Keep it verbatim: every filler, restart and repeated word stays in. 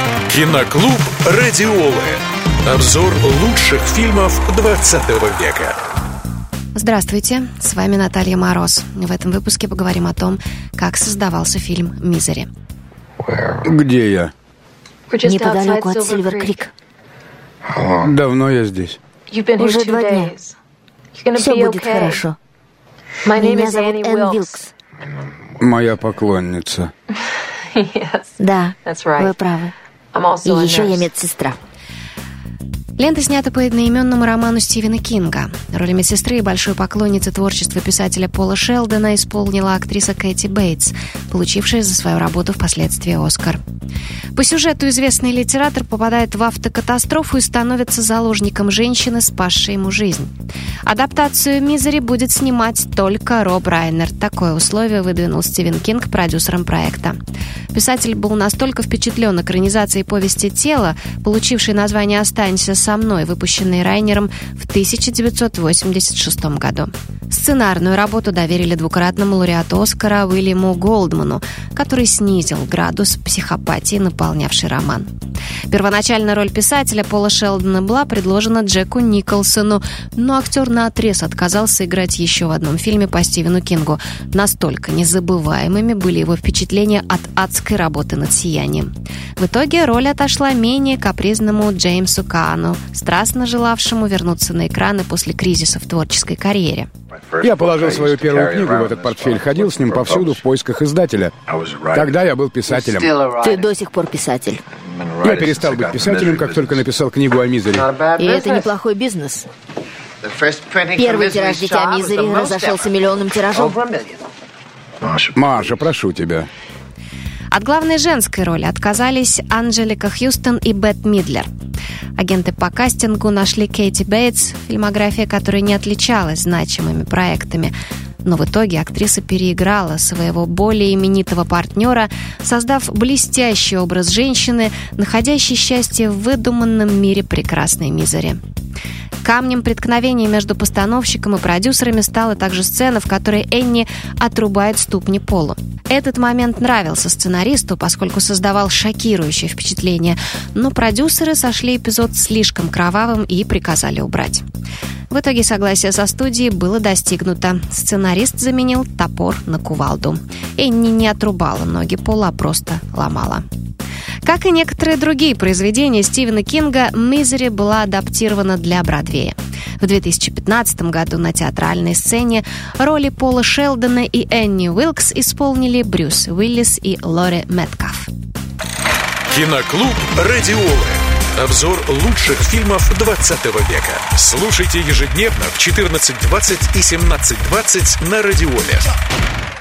Киноклуб «Радиолы». Обзор лучших фильмов двадцатого века. Здравствуйте, с вами Наталья Мороз. В этом выпуске поговорим о том, как создавался фильм «Мизери». Где я? Неподалеку от Сильвер-Крик. Давно я здесь. Уже два дня. Все будет хорошо. Меня зовут Энн Уилкс. Моя поклонница. Да, вы правы. И еще я медсестра. Лента снята по одноименному роману Стивена Кинга. Роль медсестры и большой поклонницы творчества писателя Пола Шелдона исполнила актриса Кэти Бейтс, получившая за свою работу впоследствии «Оскар». По сюжету известный литератор попадает в автокатастрофу и становится заложником женщины, спасшей ему жизнь. Адаптацию «Мизери» будет снимать только Роб Райнер. Такое условие выдвинул Стивен Кинг продюсером проекта. Писатель был настолько впечатлен экранизацией повести «Тело», получившей название «Останься со мной», выпущенной Райнером в тысяча девятьсот восемьдесят шестом году. Сценарную работу доверили двукратному лауреату Оскара Уильяму Голдману, который снизил градус психопатии, наполнявший роман. Первоначально роль писателя Пола Шелдона была предложена Джеку Николсону, но актер наотрез отказался играть еще в одном фильме по Стивену Кингу. Настолько незабываемыми были его впечатления от адской работы над «Сиянием». В итоге роль отошла менее капризному Джеймсу Каану, страстно желавшему вернуться на экраны после кризиса в творческой карьере. Я положил свою первую книгу в этот портфель, ходил с ним повсюду в поисках издателя. Тогда я был писателем. Ты до сих пор писатель. Я перестал быть писателем, как только написал книгу о «Мизери». И это неплохой бизнес. Первый тираж «Дитя Мизери» разошелся миллионным тиражом. Маша, прошу тебя. От главной женской роли отказались Анджелика Хьюстон и Бет Мидлер. Агенты по кастингу нашли Кэти Бейтс, фильмография которой не отличалась значимыми проектами. Но в итоге актриса переиграла своего более именитого партнера, создав блестящий образ женщины, находящей счастье в выдуманном мире прекрасной «Мизери». Камнем преткновения между постановщиком и продюсерами стала также сцена, в которой Энни отрубает ступни Полу. Этот момент нравился сценаристу, поскольку создавал шокирующее впечатление, но продюсеры сошли эпизод слишком кровавым и приказали убрать. В итоге согласие со студией было достигнуто. Сценарист заменил топор на кувалду. Энни не отрубала ноги Пола, а просто ломала. Как и некоторые другие произведения Стивена Кинга, «Мизери» была адаптирована для Бродвея. В две тысячи пятнадцатом году на театральной сцене роли Пола Шелдона и Энни Уилкс исполнили Брюс Уиллис и Лори Мэткалф. Киноклуб «Радиолы». Обзор лучших фильмов двадцатого века. Слушайте ежедневно в четырнадцать двадцать и семнадцать двадцать на Радиоле.